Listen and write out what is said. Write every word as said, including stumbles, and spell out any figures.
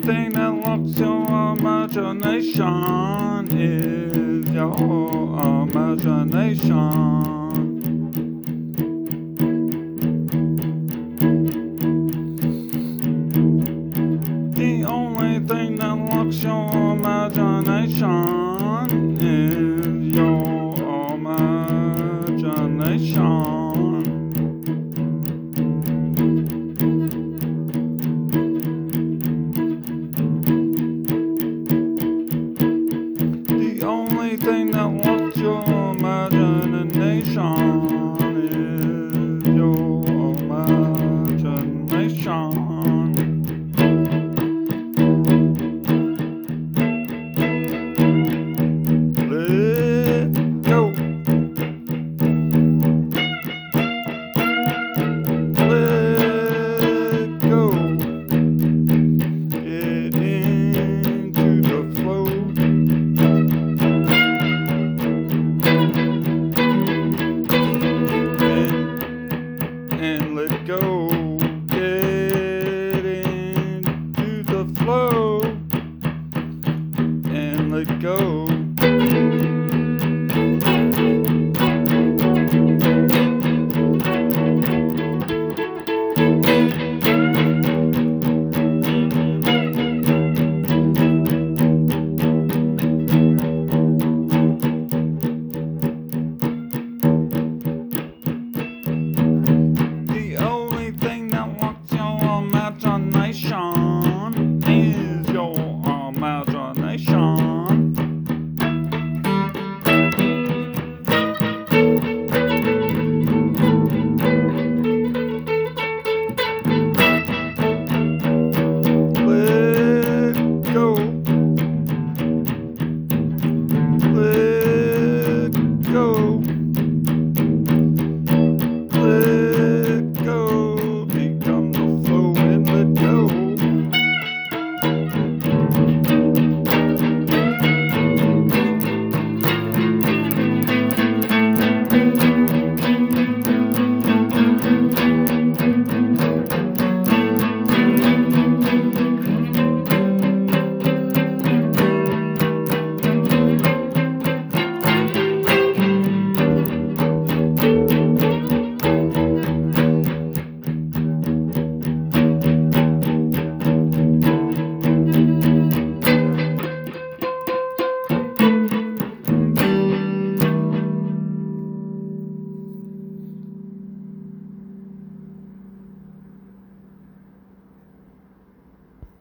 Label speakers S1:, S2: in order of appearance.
S1: thing that locks your imagination is your imagination. The only thing that locks your imagination is your imagination. The only thing that locks your imagination is your imagination. Let go. Let go. Get into the flow. And let go, get into the flow, and let go.